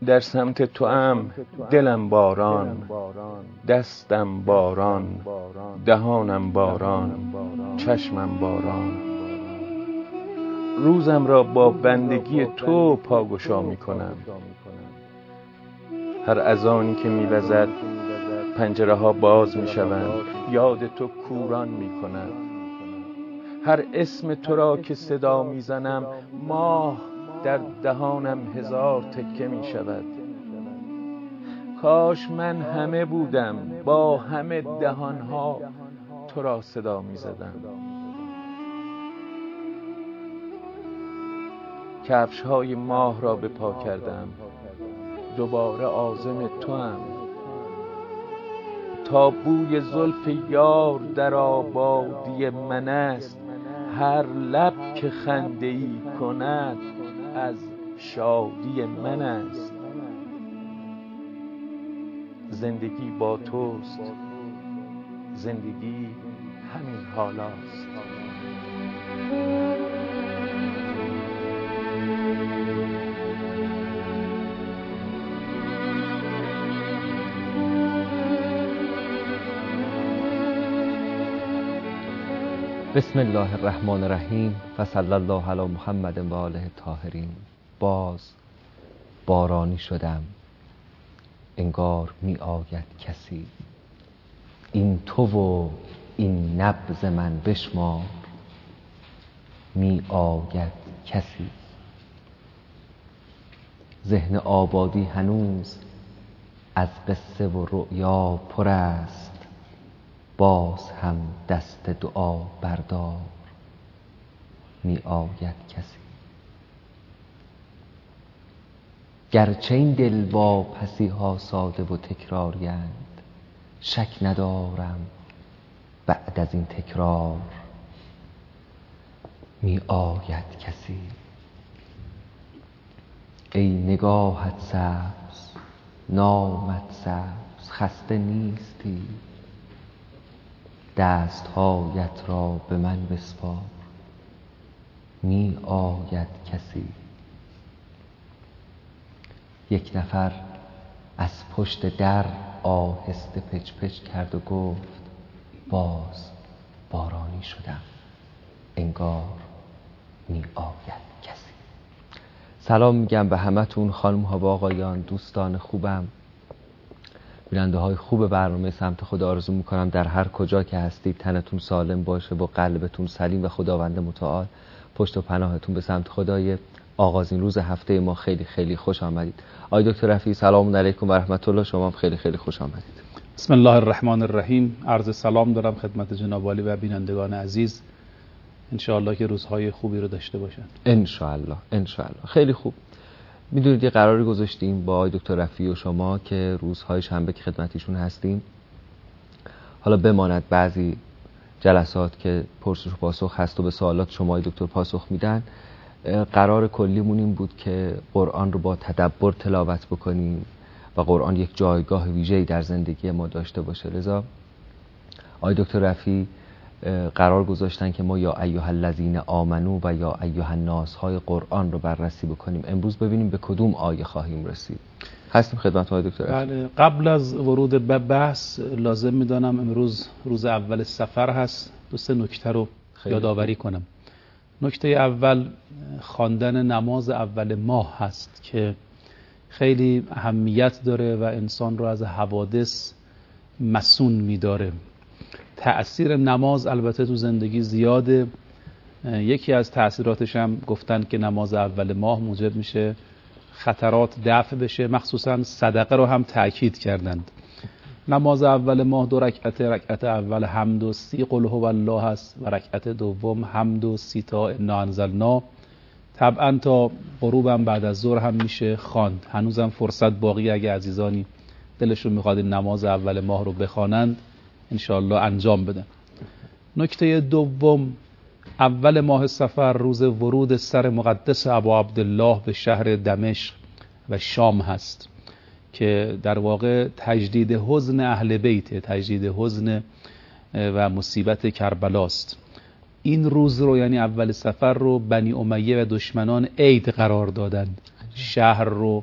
در سمت توام دلم باران، دستم باران، دهانم باران، چشمم باران. روزم را با بندگی تو پاگشا می کنم. هر اذانی که می وزد پنجره ها باز می شوند، یاد تو کوران می کند. هر اسم تو را که صدا می زنم، ماه در دهانم هزار تکه می شود. کاش من همه بودم، با همه دهانها تو را صدا می زدم. کفش های ماه را به پا کردم، دوباره عازم توام. تا بوی زلف یار در آبادی من است، هر لب که خنده ای کند از شادی من است. زندگی با توست، زندگی همین حالاست. بسم الله الرحمن الرحیم و صلی الله علی محمد و آله الطاهرین. باز بارانی شدم، انگار می آید کسی. این تو و این نبض من بشمار، می آید کسی. ذهن آبادی هنوز از قصه و رؤیا پر است، باز هم دست دعا بردار، می آید کسی. گرچه این دل واپسی ها ساده و تکراریند، شک ندارم بعد از این تکرار می آید کسی. ای نگاهت سبز، نامت سبز، خسته نیستی؟ دستهایت را به من بسپار، می آید کسی. یک نفر از پشت در آهسته پچ پچ کرد و گفت باز بارانی شدم، انگار می آید کسی. سلام میگم به همتون، خانم ها و آقایان، دوستان خوبم، بیننده های خوب برنامه سمت خدا. آرزو میکنم در هر کجا که هستید تنتون سالم باشه و قلبتون سلیم و خداوند متعال پشت و پناهتون به سمت خدای. آغازین روز هفته ما خیلی خیلی خوش آمدید. آقای دکتر رفیعی سلام علیکم و رحمت الله، شما هم خیلی خیلی خوش آمدید. بسم الله الرحمن الرحیم. عرض سلام دارم خدمت جناب عالی و بینندگان عزیز. انشاءالله که روزهای خوبی رو داشته باشند. انشاءالله انشاءالله. خیلی خوب. میدونید یه قراری گذاشتیم با آقای دکتر رفیعی و شما که روزهای شنبه که خدمتیشون هستیم، حالا بماند بعضی جلسات که پرسش و پاسخ هست و به سوالات شما آقای دکتر پاسخ میدن، قرار کلیمون این بود که قرآن رو با تدبر تلاوت بکنیم و قرآن یک جایگاه ویژه‌ای در زندگی ما داشته باشه. لذا آقای دکتر رفیعی قرار گذاشتن که ما یا ایها الذین آمنو و یا ایها الناس های قرآن رو بررسی بکنیم. امروز ببینیم به کدوم آیه خواهیم رسید. هستیم خدمت آقای دکتر رفیعی. بله، قبل از ورود به بحث لازم میدانم امروز روز اول سفر هست، دو سه نکته رو یادآوری کنم. نکته اول خواندن نماز اول ماه هست که خیلی اهمیت داره و انسان رو از حوادث مسون میداره. تأثیر نماز البته تو زندگی زیاده. یکی از تأثیراتش هم گفتن که نماز اول ماه موجب میشه خطرات دفع بشه، مخصوصا صدقه رو هم تأکید کردند. نماز اول ماه 2 رکعت، رکعت اول حمد و 30 قل هو الله هست و رکعت دوم حمد و 30 تا انا انزلنا. طبعا تا غروب هم بعد از ظهر هم میشه خواند. هنوزم فرصت باقی، اگه عزیزانی دلشون میخواد این نماز اول ماه رو بخوانند انشاءالله انجام بدن. نکته دوم، اول ماه سفر روز ورود سر مقدس ابا عبدالله به شهر دمشق و شام هست که در واقع تجدید حزن اهل بیت، تجدید حزن و مصیبت کربلاست. این روز رو یعنی اول سفر رو بنی امیه و دشمنان عید قرار دادند. شهر رو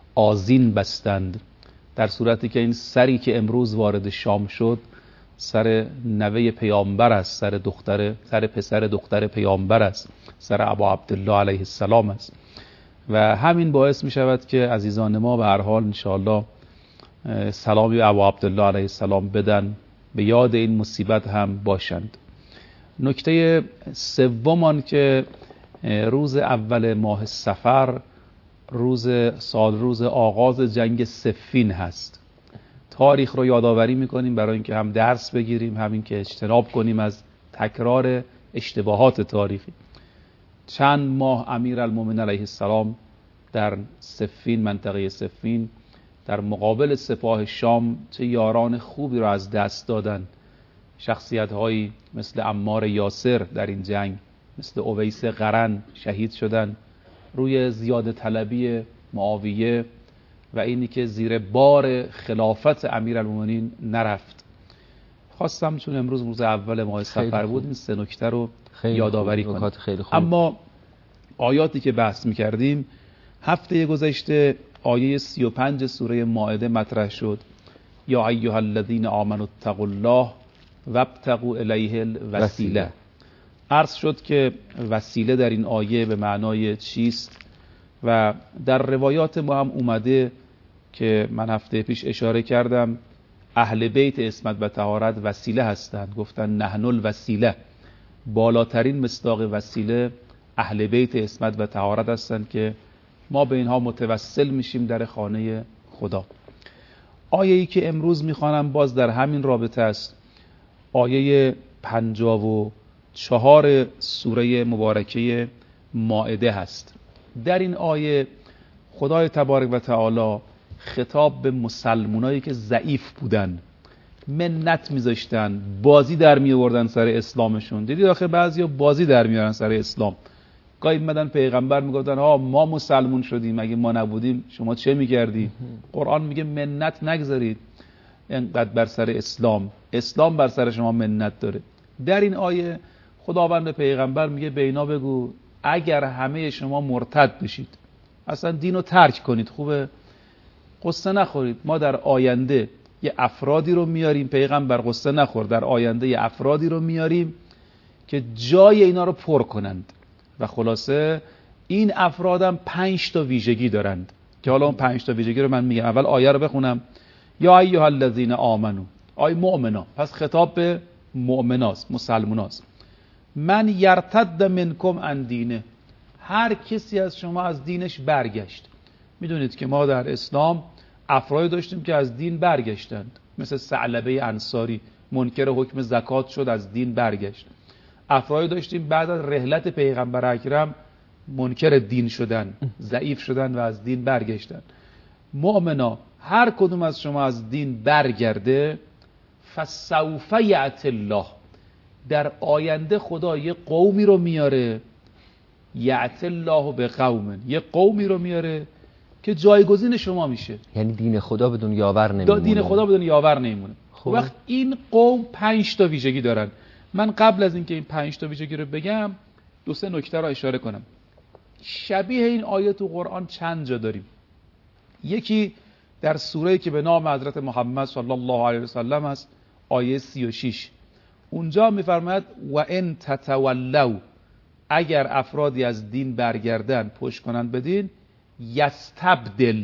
آذین بستند، در صورتی که این سری که امروز وارد شام شد سر نوه پیامبر است، سر پسر دختر پیامبر است، سر ابا عبدالله علیه السلام است و همین باعث می شود که عزیزان ما به هر حال انشاءالله سلامی به ابا عبدالله علیه السلام بدن، به یاد این مصیبت هم باشند. نکته سوم که روز اول ماه صفر روز آغاز جنگ صفین هست. تاریخ رو یادآوری میکنیم برای اینکه هم درس بگیریم، همین که اجتناب کنیم از تکرار اشتباهات تاریخی. چند ماه امیرالمومنین علیه السلام در صفین، منطقه صفین، در مقابل سپاه شام چه یاران خوبی رو از دست دادن. شخصیت هایی مثل عمار یاسر در این جنگ، مثل اویس قرن شهید شدن روی زیاده طلبی معاویه و اینی که زیر بار خلافت امیرالمومنین نرفت. خواستم چون امروز روز اول ماه صفر بود این سه نکته رو یادآوری کنم. اما آیاتی که بحث می‌کردیم هفته گذشته آیه 35 سوره مائده مطرح شد. یا ایها الذین آمنوا اتقوا الله وابتغوا الیه الوسیله. عرض شد که وسیله در این آیه به معنای چیست و در روایات ما هم اومده که من هفته پیش اشاره کردم اهل بیت عصمت و طهارت وسیله هستند. گفتن نحن الوسیله، بالاترین مصداق وسیله اهل بیت عصمت و طهارت هستند که ما به اینها متوسل میشیم در خانه خدا. آیه‌ای که امروز میخوانم باز در همین رابطه است. آیه 54 سوره مبارکه مائده هست. در این آیه خدای تبارک و تعالی خطاب به مسلمانایی که ضعیف بودن، منت میذاشتن، بازی در میآوردن سر اسلامشون. دیدید آخه بعضیا بازی در میارن سر اسلام. گاهی میمدن پیغمبر میگفتن ها ما مسلمون شدیم، اگه ما نبودیم شما چه میکردی؟ قرآن میگه منت نگذارید اینقدر بر سر اسلام بر سر شما منت داره. در این آیه خداوند پیغمبر میگه به اینا بگو اگر همه شما مرتد بشید، اصلا دینو ترک کنید، خوبه قصه نخورید. ما در آینده یه افرادی رو میاریم، پیغمبر قصه نخور، در آینده یه افرادی رو میاریم که جای اینا رو پر کنند و خلاصه این افرادم 5 تا ویژگی دارند که حالا اون 5 تا ویژگی رو من میگم. اول آیه رو بخونم. یا ایها الذین آمنو، آی مؤمنا، پس خطاب به مؤمناست، مسلماناست. من یرتد منکم عن دینه، هر کسی از شما از دینش برگشت. میدونید که ما در اسلام افرادی داشتیم که از دین برگشتند، مثل ثعلبه انصاری منکر حکم زکات شد، از دین برگشت. افرادی داشتیم بعد از رحلت پیغمبر اکرم منکر دین شدن، ضعیف شدن و از دین برگشتن. مؤمنا، هر کدوم از شما از دین برگرده، فسوف یأتی الله، در آینده خدا یه قومی رو میاره، یأتی الله به قوم، یه قومی رو میاره که جایگزین شما میشه. یعنی دین خدا بدون یاور نمیمونه. دین خدا بدون یاور نمیمونه. خب وقت این قوم 5 تا ویژگی دارن. من قبل از اینکه این 5 تا ویژگی رو بگم 2-3 نکته رو اشاره کنم. شبیه این آیه تو قرآن چند جا داریم. یکی در سوره‌ای که به نام حضرت محمد صلی الله علیه و سلم است، آیه 36. اونجا می‌فرماید و ان تتولوا، اگر افرادی از دین برگردن، پشت کنن به دین، یستبدل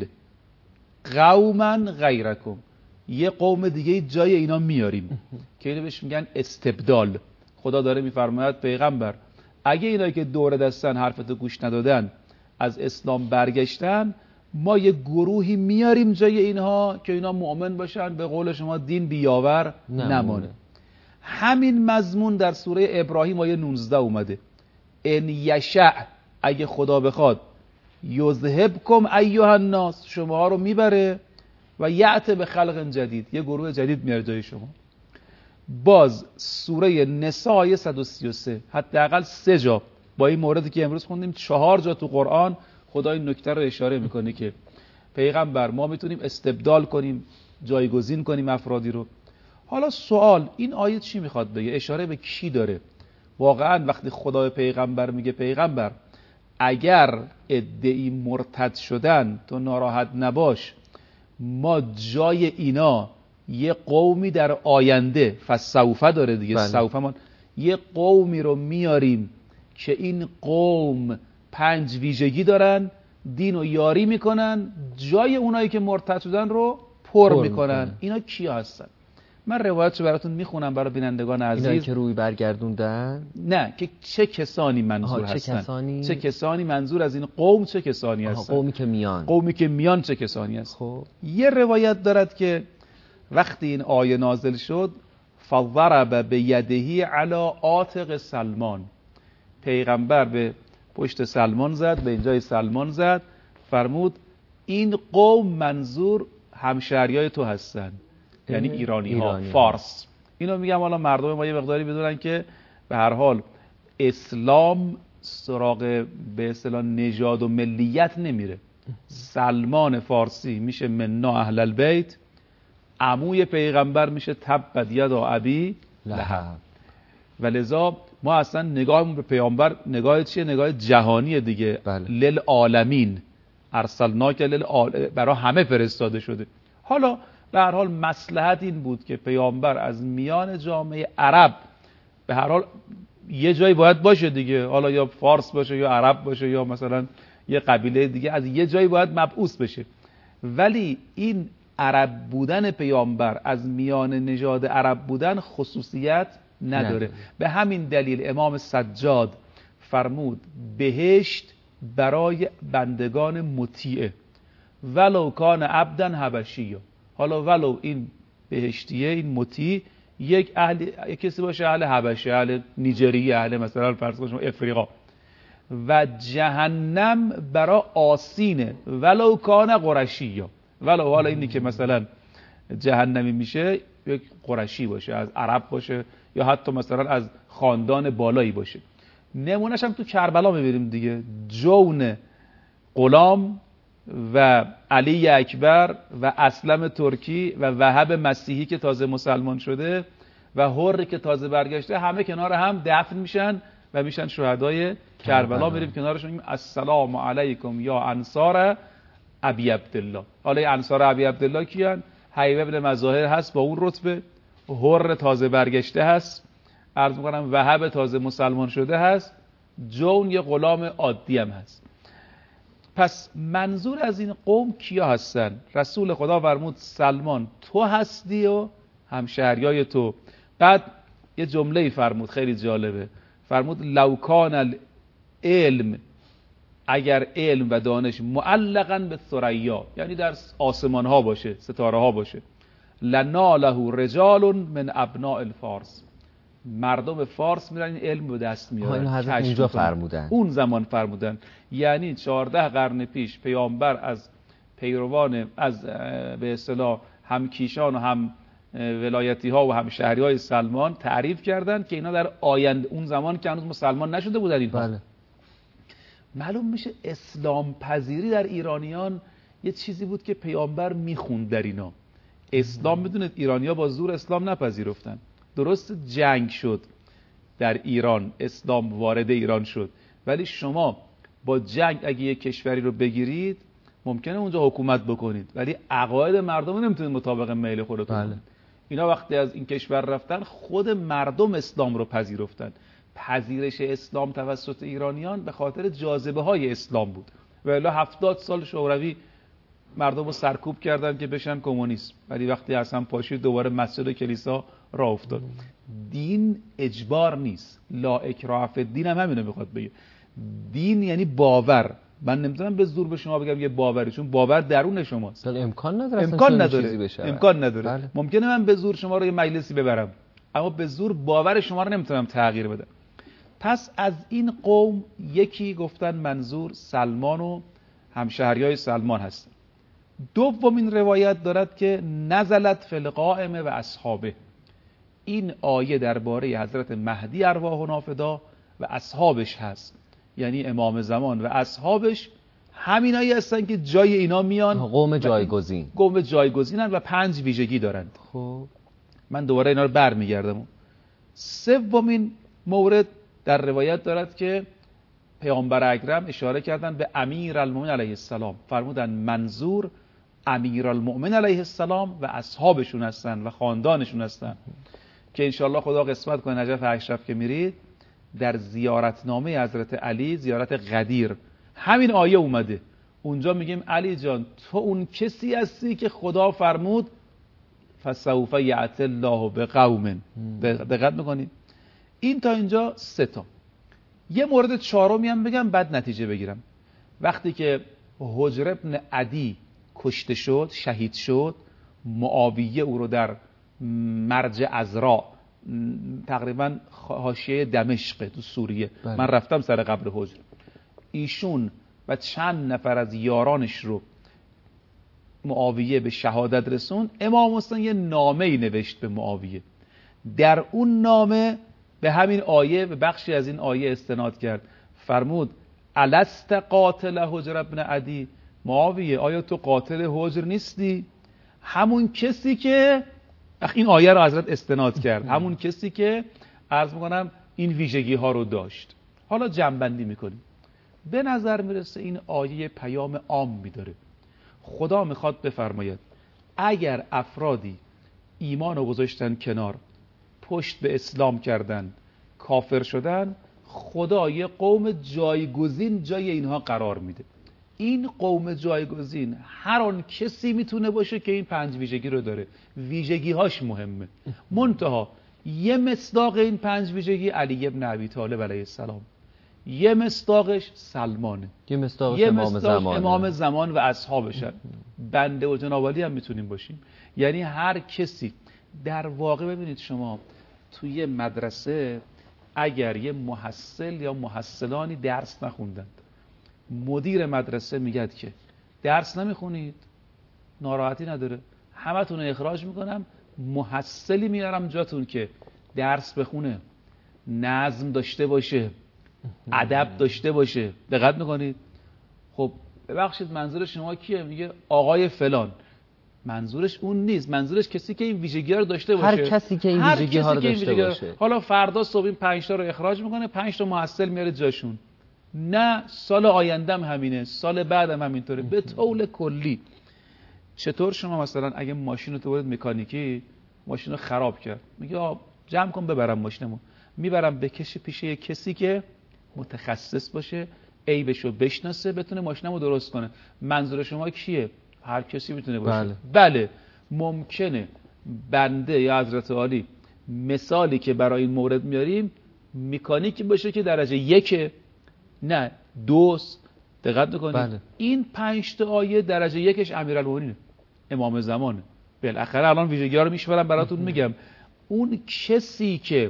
قوما غیرکم، یه قوم دیگه جای اینا میاریم که اینو بهش میگن استبدال. خدا داره میفرماید پیغمبر اگه اینایی که دور دستن حرفتو گوش ندادن از اسلام برگشتن، ما یه گروهی میاریم جای اینها که اینا مؤمن باشن، به قول شما دین بیاور نمانه. همین مضمون در سوره ابراهیم آیه 19 اومده. ان یشأ، اگه خدا بخواد، یذهبکم ایها الناس، شما رو میبره و یأت به خلق جدید، یه گروه جدید میاره جای شما. باز سوره نساء آیه 133، حداقل 3 جا با این موردی که امروز خوندیم 4 جا تو قرآن خدا این نکته رو اشاره میکنه که پیغمبر ما میتونیم استبدال کنیم، جایگزین کنیم افرادی رو. حالا سوال، این آیه چی میخواد بگه؟ اشاره به کی داره؟ واقعا وقتی خدا پیغمبر میگه پیغمبر اگر عده‌ای مرتد شدن تو ناراحت نباش، ما جای اینا یه قومی در آینده فسوفه داره دیگه، سوفه ما یه قومی رو میاریم که این قوم 5 ویژگی دارن، دین رو یاری میکنن، جای اونایی که مرتد شدن رو پر میکنن. اینا کیا هستن؟ من روایتشو براتون میخونم برای بینندگان عزیز. اینا که روی برگردوندن؟ نه، که چه کسانی منظور هستن. چه کسانی منظور از این قوم، چه کسانی هستن؟ قومی که میان چه کسانی هستن؟ خب یه روایت دارد که وقتی این آیه نازل شد، فضرب بیدهی علی عاتق سلمان، پیغمبر به پشت سلمان زد، به اینجای سلمان زد، فرمود این قوم منظور همشهریای تو هستن، یعنی ایرانی ها، فارس. اینو میگم حالا مردم ما یه مقداری بدونن که به هر حال اسلام سراغ به اصطلاح نژاد و ملیت نمیره. سلمان فارسی میشه منا اهل البیت، عموی پیغمبر میشه تبت یدا ابی لهب، و لذا ما اصلا نگاهمون به پیامبر نگاه چیه؟ نگاه جهانیه دیگه. للعالمین ارسلناک برای همه فرستاده شده. حالا به هر حال مصلحت این بود که پیامبر از میان جامعه عرب به هر حال یه جایی باید باشه دیگه، حالا یا فارس باشه یا عرب باشه یا مثلا یه قبیله دیگه، از یه جایی باید مبعوث بشه. ولی این عرب بودن پیامبر از میان نژاد عرب بودن خصوصیت نداره. به همین دلیل امام سجاد فرمود بهشت برای بندگان مطیعه، ولو کان عبدا حبشی. حالا ولو این بهشتیه، این مطیع، یک کسی باشه اهل حبشه، اهل نیجریه، اهل مثلا فرض کنید افریقا. و جهنم برای آسینه، ولو کان قرشی. ولو حالا اینی که مثلا جهنمی میشه یک قرشی باشه، از عرب باشه، یا حتی مثلا از خاندان بالایی باشه. نمونهش هم تو کربلا میبینیم دیگه، جون غلام و علی اکبر و اسلم ترکی و وهب مسیحی که تازه مسلمان شده و حر که تازه برگشته، همه کنار هم دفن میشن و میشن شهدای کربلا. میریم کنارشون میگیم السلام علیکم یا انصار ابی عبدالله. حالا انصار ابی عبدالله کیان؟ حیوه ابن مظاهر هست با اون رتبه، حر تازه برگشته هست، عرض میکنم وهب تازه مسلمان شده هست، جون یه غلام عادی هم هست. پس منظور از این قوم کیا هستن؟ رسول خدا فرمود سلمان تو هستی و همشهریای تو. بعد یه جمله فرمود خیلی جالبه، فرمود لو کان العلم، اگر علم و دانش معلقاً به ثریا، یعنی در آسمان ها باشه، ستاره ها باشه، لناله رجال من ابناء الفارس، مردم فارس میرن این علم به دست میارن. اینو حضرت اونجا فرمودن، اون زمان فرمودن. یعنی 14 قرن پیش پیامبر از پیروان، از به اصطلاح همکیشان و هم ولایتی ها و هم شهری های سلمان تعریف کردن که اینا در آینده، اون زمان که هنوز مسلمان نشده بودن اینها. بله. معلوم میشه اسلام پذیری در ایرانیان یه چیزی بود که پیامبر میخوند در اینا. اسلام، میدونید ایرانی‌ها با زور اسلام نپذیرفتن. درست جنگ شد در ایران، اسلام وارد ایران شد، ولی شما با جنگ اگه یک کشوری رو بگیرید ممکنه اونجا حکومت بکنید، ولی عقاید مردم رو نمیتونید مطابق میل خودتون. بله. اینا وقتی از این کشور رفتن خود مردم اسلام رو پذیرفتن. پذیرش اسلام توسط ایرانیان به خاطر جاذبه های اسلام بود. و الا 70 سال شوروی مردم رو سرکوب کردن که بشن کمونیست، ولی وقتی حسن پاشید دوباره مسجد و کلیسا راه افتاد. دین اجبار نیست، لا اکراه فی الدین هم همینو میخواد بگه. دین یعنی باور. من نمیتونم به زور به شما بگم یه باوری، چون باور درون شماست. امکان نداره، امکان نداره. بله. ممکنه من به زور شما رو یه مجلسی ببرم، اما به زور باور شما رو نمیتونم تغییر بدم. پس از این قوم یکی گفتن منظور سلمان و همشهریای سلمان هستن. دومین روایت دارد که نزلت فی القائم و اصحابه، این آیه درباره حضرت مهدی ارواح نافدا و اصحابش هست، یعنی امام زمان و اصحابش همینایی هستن که جای اینا میان، قوم جایگزین، قوم جایگزینن و 5 ویژگی دارند. خب من دوباره اینا رو برمیگردم. سومین مورد در روایت دارد که پیامبر اکرم اشاره کردن به امیرالمومنین علیه السلام، فرمودن منظور امیرالمومنین علیه السلام و اصحابشون هستن و خاندانشون هستن که انشاءالله خدا قسمت کنه نجف اشرف که میرید در زیارتنامه حضرت علی، زیارت غدیر، همین آیه اومده. اونجا میگیم علی جان تو اون کسی هستی که خدا فرمود فسوف یأتی الله بقوم. دقت میکنید؟ این تا اینجا 3 تا. یه مورد 4می هم بگم بعد نتیجه بگیرم. وقتی که حجر ابن عدی کشته شد، شهید شد، معاویه او رو در مرج عذرا، تقریبا حاشیه دمشق تو سوریه، من رفتم سر قبر حجر، ایشون و چند نفر از یارانش رو معاویه به شهادت رسون. امام حسین یه نامه‌ای نوشت به معاویه، در اون نامه به همین آیه، به بخشی از این آیه استناد کرد. فرمود الست قاتل حجر ابن عدی، معاویه آیا تو قاتل حجر نیستی؟ همون کسی که این آیه رو حضرت استناد کرد، همون کسی که عرض میکنم این ویژگی ها رو داشت. حالا جمع‌بندی میکنیم. به نظر میرسه این آیه پیام عام میداره. خدا میخواد بفرماید اگر افرادی ایمان رو گذاشتن کنار، پشت به اسلام کردن، کافر شدن، خدا یه قوم جایگزین جای اینها قرار میده. این قوم جایگزین هر آن کسی میتونه باشه که این 5 ویژگی رو داره. ویژگی هاش مهمه. منتها یه مصداق این 5 ویژگی علی ابن ابی طالب علیه السلام، یه مصداقش سلمانه، یه مصداق امام زمان و اصحابشن. بنده و جناب علی هم میتونیم باشیم. یعنی هر کسی در واقع، ببینید شما توی مدرسه اگر یه محصل یا محصلانی درس نخوندند، مدیر مدرسه میگه که درس نمیخونید، ناراحتی نداره، همتون رو اخراج میکنم، محصلی میارم جاتون که درس بخونه، نظم داشته باشه، ادب داشته باشه. دقت میکنید؟ خب ببخشید منظور شما کیه؟ میگه آقای فلان. منظورش اون نیست، منظورش کسی که این ویژگی ها رو داشته باشه. هر کسی که این ویژگی ها رو داشته باشه. حالا فردا صبح این 5 تا رو اخراج میکنه، 5 تا محصل میاره جاشون. نه سال آیندهم همینه، سال بعدم همینطوره. به طول کلی چطور شما مثلا اگه ماشین رو تو برید مکانیکی، ماشین رو خراب کرد، میگه جمع کن ببرم ماشینمو، میبرم بکشه پیش یه کسی که متخصص باشه، عیبشو بشناسه، بتونه ماشینمو درست کنه. منظور شما کیه؟ هر کسی میتونه باشه. بله ممکنه بنده یا حضرت عالی مثالی که برای این مورد میاریم مکانیکی باشه که درجه 1 نه 2. دقت میکنید؟ این 5 تا آیه درجه 1ش امیرالمومنین امام زمانه. بالاخره الان ویژگی‌ها رو میشورم براتون میگم. اون کسی که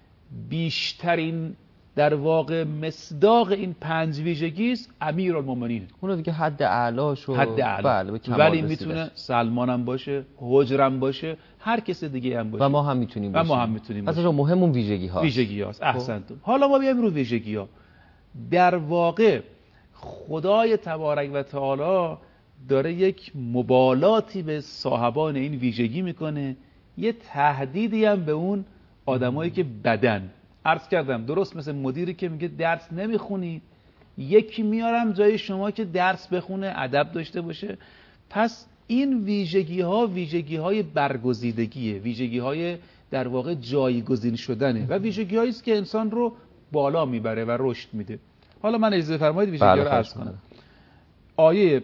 بیشترین در واقع مصداق این 5 ویژگی است امیرالمومنین. اون دیگه حد اعلاشو ولی میتونه سلمان هم باشه، حجر هم باشه، هر کس دیگه هم باشه و ما هم میتونیم باشیم. اصلا مهم اون ویژگی هاست. احسنتون. حالا ما بیایم رو ویژگی ها. در واقع خدای تبارک و تعالی داره یک مبالاتی به صاحبان این ویژگی میکنه، یه تهدیدی هم به اون آدمایی که بدن. عرض کردم درست مثل مدیری که میگه درس نمیخونی، یکی میارم جای شما که درس بخونه، ادب داشته باشه. پس این ویژگی ها ویژگی های برگزیدگیه، ویژگی های در واقع جایگزین شدنه و ویژگی هایی است که انسان رو بالا میبره و رشد میده. حالا من اجازه فرمایید ویژگی ها رو عرض کنم. آیه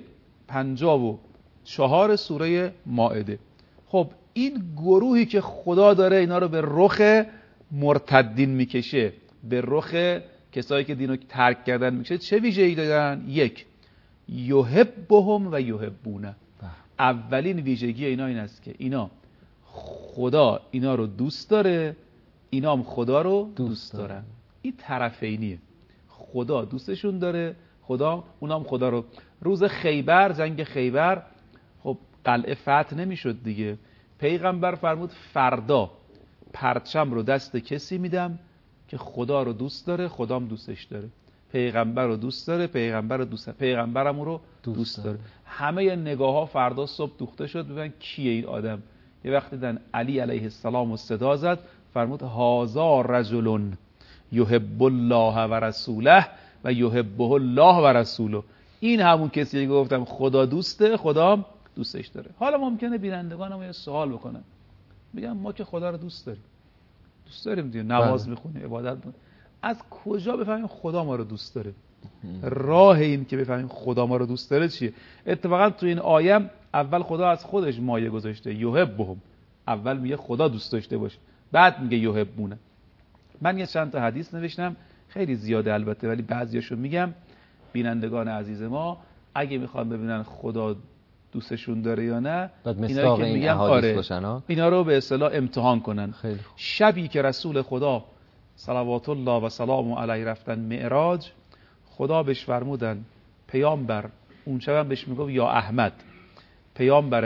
54 سوره مائده. خب این گروهی که خدا داره اینا رو به رخ مرتدین میکشه، به رخ کسایی که دینو ترک کردن میکشه، چه ویژگی دارن؟ 1 یحبهم و یحبونه. اولین ویژگی اینا این است که اینا خدا اینا رو دوست داره، اینا هم خدا رو دوست دارن. این طرفینیه، خدا دوستشون داره، خدا اونا هم خدا رو. روز خیبر، جنگ خیبر، خب قلعه فتح نمیشد دیگه. پیغمبر فرمود فردا پرچم رو دست کسی میدم که خدا رو دوست داره، خدام دوستش داره. پیغمبر رو دوست داره، پیغمبر رو دوست داره، پیغمبرم رو دوست داره. همه نگاه ها فردا صبح دوخته شد ببین کیه این آدم. یه وقتی دیدن علی علیه السلام و صدا زد، فرمود هازا رجل یحب الله و رسوله و یحبه الله و رسوله. این همون کسی که گفتم خدا دوسته، خدا دوستش داره. حالا ممکنه بینندگان ما یه سوال بکنن، میگم ما که خدا رو دوست داریم دیگه، نماز میخونیم، عبادت میکنیم، از کجا بفهمیم خدا ما رو دوست داره؟ راه این که بفهمیم خدا ما رو دوست داره چیه؟ اتفاقا تو این آیه اول خدا از خودش مایه گذاشته، یحبهم. اول میگه خدا دوست داشته باشه، بعد میگه یحبونه. من یه چند تا حدیث نوشتم، خیلی زیاده البته، ولی بعضیاشو میگم. بینندگان عزیز ما اگه میخوان ببینن خدا دوستشون داره یا نه، اینا که میگم اینا رو به اصطلاح امتحان کنن. شبی که رسول خدا صلوات الله و سلام علیه رفتن معراج، خدا بهش فرمودن پیامبر، اون شبم بهش میگفت یا احمد، پیامبر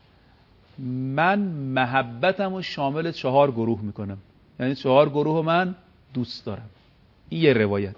من محبتمو شامل 4 گروه میکنم، یعنی 4 گروه من دوست دارم. این یه روایت.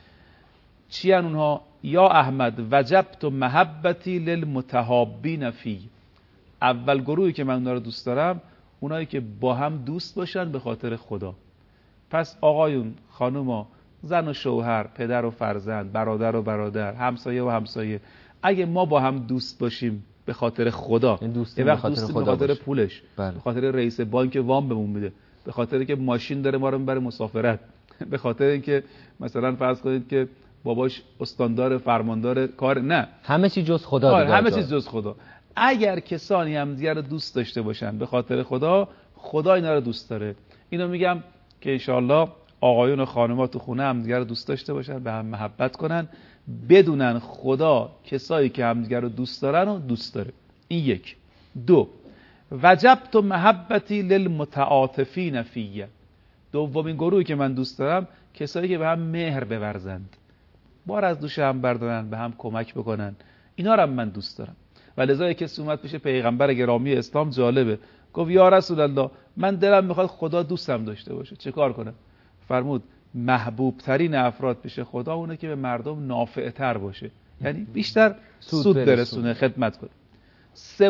چی ان اونها؟ یا احمد وجبت محبتی للمتحابین فی. اول گروهی که من اونها رو دوست دارم اونایی که با هم دوست باشن به خاطر خدا. پس آقایون، خانوما، زن و شوهر، پدر و فرزند، برادر و برادر، همسایه و همسایه، اگه ما با هم دوست باشیم به خاطر خدا، یه وقت دوستی به خاطر پولش، به خاطر رئیس بانک وام بهمون میده، به خاطر که ماشین داره ما رو میبره مسافرت، به خاطر اینکه مثلا فرض کنید که باباش استاندار فرماندار کار، نه، همه چیز جز خدا دیگه، همه چیز جز خدا. اگر کسانی همدیگه رو دوست داشته باشن به خاطر خدا، خدا اینا رو دوست داره. اینو میگم که انشاءالله آقایون و خانم‌ها تو خونه همدیگه رو دوست داشته باشن، به هم محبت کنن، بدونن خدا کسایی که همدیگه رو دوست دارن و دوست داره. این یک. 2 وجبت محبتی للمتعاطفین فیه. دومین گروهی که من دوست دارم کسایی که به هم مهر بورزند، بار از دوش هم بردارن، به هم کمک بکنن، اینا رو من دوست دارم. و لذا کسی اومد پیش پیغمبر گرامی اسلام، جالبه، گفت یا رسول الله من دلم میخواد خدا دوستم داشته باشه، چه کار کنم؟ فرمود محبوب ترین افراد پیش خدا اونه که به مردم نافع تر باشه، یعنی بیشتر سود برسونه، خدمت کنه. 3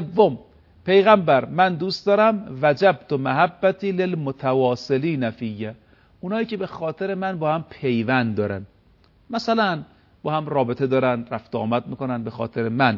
پیغمبر من دوست دارم وجبت محبتی للمتواصلین فیه. اونایی که به خاطر من با هم پیوند دارن، مثلا با هم رابطه دارن، رفت آمد میکنن به خاطر من.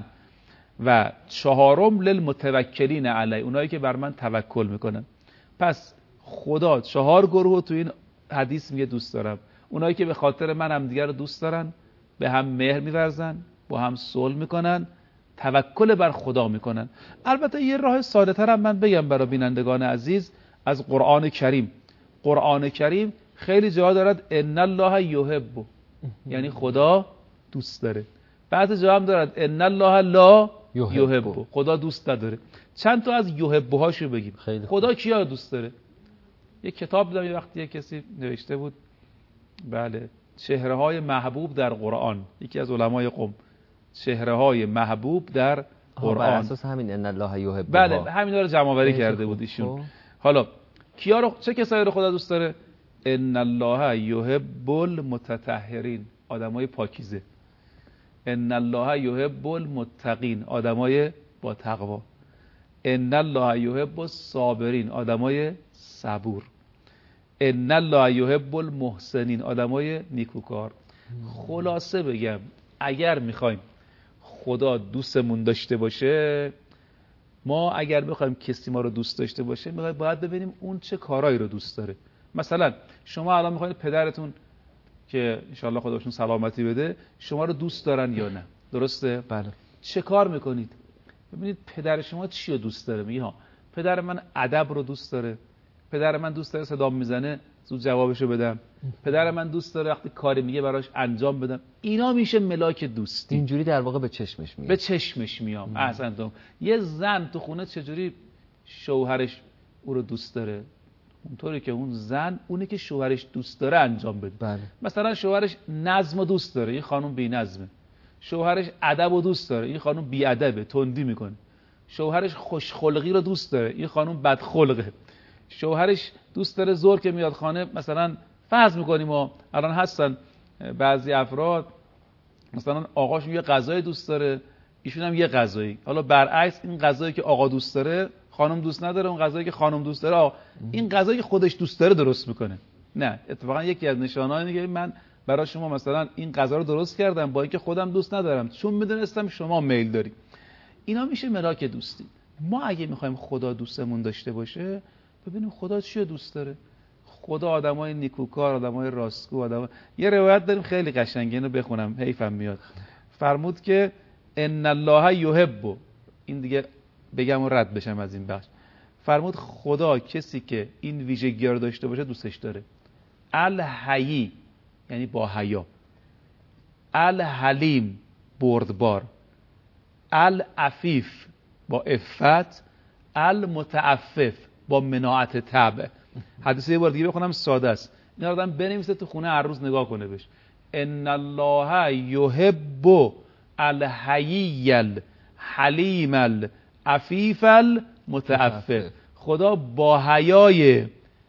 و 4 للمتوکلین علی، اونایی که بر من توکل میکنن. پس خدا 4 گروه تو این حدیث میگه دوست دارم. اونایی که به خاطر من هم دیگر رو دوست دارن، به هم مهر می‌ورزن، با هم صلح میکنن، توکل بر خدا میکنن. البته یه راه ساده تر هم من بگم برای بینندگان عزیز از قرآن کریم. قرآن کریم خیلی جا دارد ان الله یحب، یعنی خدا دوست داره. بعضی جا هم دارد ان الله لا یحب، خدا دوست نداره. چند تا از یحبه هاشو بگیم. خدا کیا دوست داره؟ یک کتاب دیدم یه وقتی یک کسی نوشته بود، بله، چهره‌های محبوب در قرآن، یکی از علمای قم، چهره‌های محبوب در قرآن، بر اساس همین ان الله یحب، بله، همینا رو جمع آوری کرده بود ایشون. حالا کیا رو، چه کسایی رو خدا دوست داره؟ ان الله یحب المتطهرین، آدمای پاکیزه. ان الله یحب المتقین، آدمای با تقوا. ان الله یحب الصابرین، آدمای صبور. ان الله یحب المحسنین، آدمای نیکوکار. خلاصه بگم اگر میخوایم خدا دوستمون داشته باشه، ما اگر میخوایم کسی ما رو دوست داشته باشه، باید ببینیم اون چه کارایی رو دوست داره. مثلا شما الان میخواید پدرتون که انشالله خدا بهشون سلامتی بده شما رو دوست دارن یا نه، درسته؟ بله. چه کار میکنید؟ ببینید پدر شما چی رو دوست داره. میگه ها پدر من ادب رو دوست داره، پدر من دوست داره صدام میزنه زود جوابشو بدم، پدر من دوست داره وقتی کاری میگه براش انجام بدم. اینا میشه ملاک دوستی. اینجوری در واقع به چشمش میاد. به چشمش میام. احسنتم. یه زن تو خونه چجوری شوهرش او رو دوست داره؟ اونطوری که اون زن اونه که شوهرش دوست داره انجام بده. بله. مثلا شوهرش نظم دوست داره، این خانم بی‌نظمه. شوهرش ادب رو دوست داره، این خانم بی‌ادبه، تندی میکنه. شوهرش خوشخلقی رو دوست داره، این خانم بدخلقه. شوهرش دوست داره زور که میاد خانه، مثلا فرض میکنیم ما الان هستن بعضی افراد مثلا آقاشون یه غذای دوست داره، ایشون هم یه غذایی. حالا برعکس این غذایی که آقا دوست داره خانم دوست نداره، اون غذایی که خانم دوست داره این غذایی که خودش دوست داره درست میکنه. نه، اتفاقا یکی از نشانه‌ها اینه که من برای شما مثلا این غذا رو درست کردم با اینکه خودم دوست ندارم، چون میدونستم شما میل داری. اینا میشه ملاک دوستی. ما اگه میخوایم خدا دوستمون داشته باشه، ببینیم خدا چی دوست داره. خدا آدمای نیکوکار، آدمای راستگو، یه روایت داریم خیلی قشنگه، اینو بخونم حیفم میاد. فرمود که ان الله یحب، این دیگه بگم و رد بشم از این بخش. فرمود خدا کسی که این ویژگی‌ها رو داشته باشه دوستش داره. الحیی یعنی با حیا، الحلیم بردبار، العفیف با عفت، المتعفف با مناعت طبع. حدیث یه بار دیگه بخونم، ساده است. اینا رو آدم بنویسه تو خونه هر روز نگاه کنه بهش. ان الله یحب الحیی الحلیم العفیف المتعفف. خدا با حیای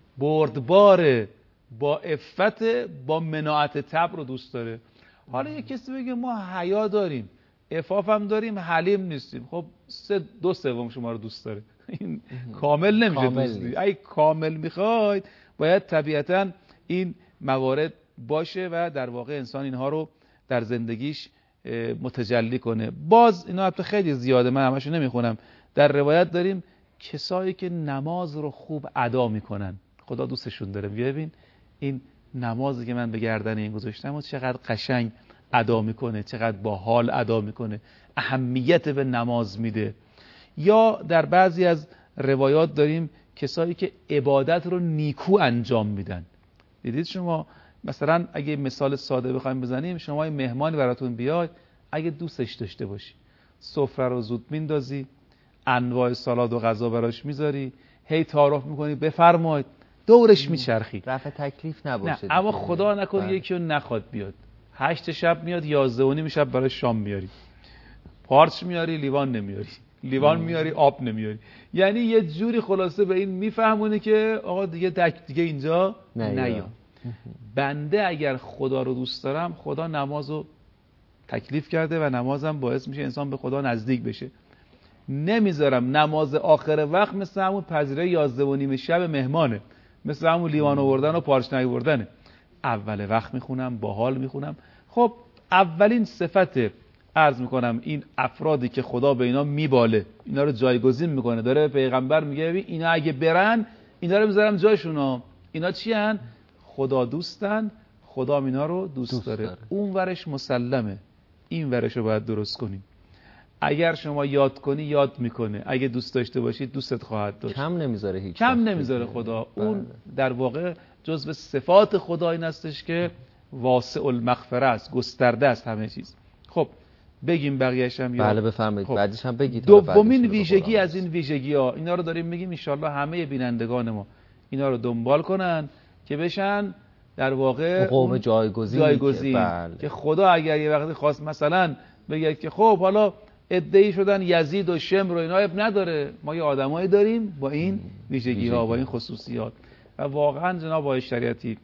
بردبار، با عفت، با مناعت طبع رو دوست داره. حالا یه کسی بگه ما حیا داریم، عفاف هم داریم، حلیم نیستیم، خب 2/3 شما رو دوست داره. این کامل نمیشه دوستی. اگه کامل میخواید باید طبیعتاً این موارد باشه و در واقع انسان اینها رو در زندگیش متجلی کنه. باز اینا البته خیلی زیاده، من همشو نمیخونم. در روایت داریم کسایی که نماز رو خوب ادا میکنن خدا دوستشون داره. ببین این نمازی که من به گردن این گذاشتم و چقدر قشنگ ادا میکنه، چقدر با حال ادا میکنه، اهمیت به نماز میده. یا در بعضی از روایات داریم کسایی که عبادت رو نیکو انجام میدن. دیدید شما مثلا اگه مثال ساده بخوایم بزنیم، شما یه مهمانی براتون بیاد، اگه دوستش داشته باشی سفره رو زود میندازی، انواع سالاد و غذا براش میذاری، هی تعارف میکنی بفرمایید، دورش میچرخی، رفع تکلیف نباشه. نه اما خدا نکنه یکی رو نخواد بیاد، 8 شب میاد 11:30 شب برای شام میاری، پارچ میاری لیوان نمیاری، لیوان میاری آب نمیاری. یعنی یه جوری خلاصه به این میفهمونه که آقا دیگه اینجا نیا. بنده اگر خدا رو دوست دارم، خدا نمازو تکلیف کرده و نمازم باعث میشه انسان به خدا نزدیک بشه. نمیذارم نماز آخر وقت مثل همون پذیرای 11:30 شب مهمانه، مثل همون لیوان آوردن و پارچ نیاوردنه. اول وقت میخونم، با حال میخونم. خب اولین صفت عرض میکنم این افرادی که خدا به اینا میباله، اینا رو جایگزین میکنه، داره به پیغمبر میگه ببین اینا اگه برن اینا رو میذارم جایشونا. اینا چی هن؟ خدا دوستن، خدا اینا رو دوست داره. اون ورش مسلمه، این ورش رو باید درست کنیم. اگر شما یاد کنی یاد میکنه، اگه دوست داشته باشید دوستت خواهد داشت. کم نمیذاره، هیچ کم نمیذاره خدا. اون در واقع جزو صفات خدا این هستش که واسع المغفره است، گسترده است همه چیز. خب بگیم بقیه‌اش هم. بله بفرمایید. بعدش هم بگید. دومین ویژگی از این ویژگی‌ها، اینا رو داریم میگیم ان شاءالله همه بینندگان ما اینا رو دنبال کنن که بشن در واقع قوم جایگزین. که خدا اگر یه وقتی خواست مثلا بگه که خب حالا ادعی شدن یزید و شمر و اینا اب نداره، ما یه آدمایی داریم با این ویژگی‌ها، با این خصوصیات. و واقعا جناب آقای شریعتی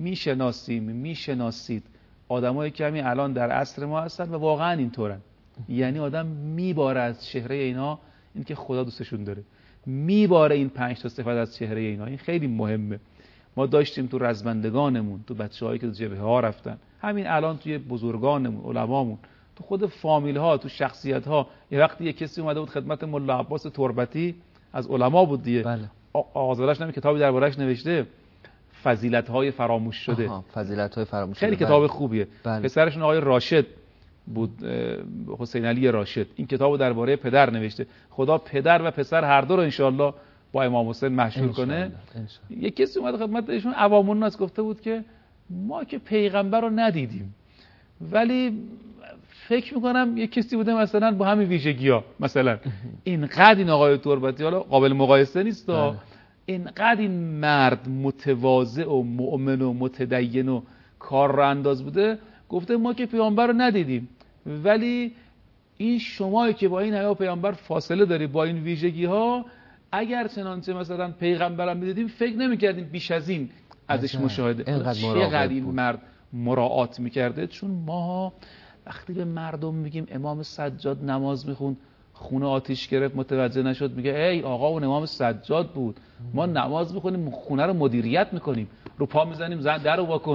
میشناسید آدمایی که همین الان در عصر ما هستن و واقعا اینطورن. یعنی آدم میباره از چهره اینا این که خدا دوستشون داره، میباره این 5 تا صفت از چهره اینا. این خیلی مهمه. ما داشتیم تو رزمندگانمون، تو بچه‌هایی که تو جبهه ها رفتن، همین الان توی بزرگانمون، علمامون، تو خود فامیل ها، تو شخصیت ها. یه وقتی یه کسی اومده بود خدمت ملا عباس تربتی، از علما بود دیگه. بله. آقازاده‌اش هم کتابی درباره‌اش نوشته، فضیلت‌های فراموش شده. فضیلت‌های فراموش شده. خیلی کتاب خوبیه. بله. پسرشون آقای راشد بود، حسین علی راشد، این کتابو درباره پدر نوشته. خدا پدر و پسر هر دو رو انشالله با امام حسین محشور کنه. یک کسی اومد خدمت ایشون عوام الناس گفته بود که ما که پیغمبر رو ندیدیم، ولی فکر میکنم یک کسی بوده مثلا با همین ویژگی‌ها، مثلا اینقدر این آقای تربتی، حالا قابل مقایسه نیست، اینقدر این مرد متواضع و مؤمن و متدین و کار را انداز بوده، گفته ما که پیامبر رو ندیدیم، ولی این شمایی که با این همه پیامبر فاصله داری، با این ویژگی ها، اگر چنانچه مثلا پیغمبرم میدیدیم فکر نمیکردیم بیش از این ازش مشاهده. چقدر این مرد مراعات میکرده. چون ما وقتی به مردم میگیم امام سجاد نماز میخوند، خونه آتیش گرفت متوجه نشد، میگه ای آقا اون امام سجاد بود، ما نماز میخونیم خونه رو مدیریت میکنیم، رو پا میزنیم زن در رو واکن،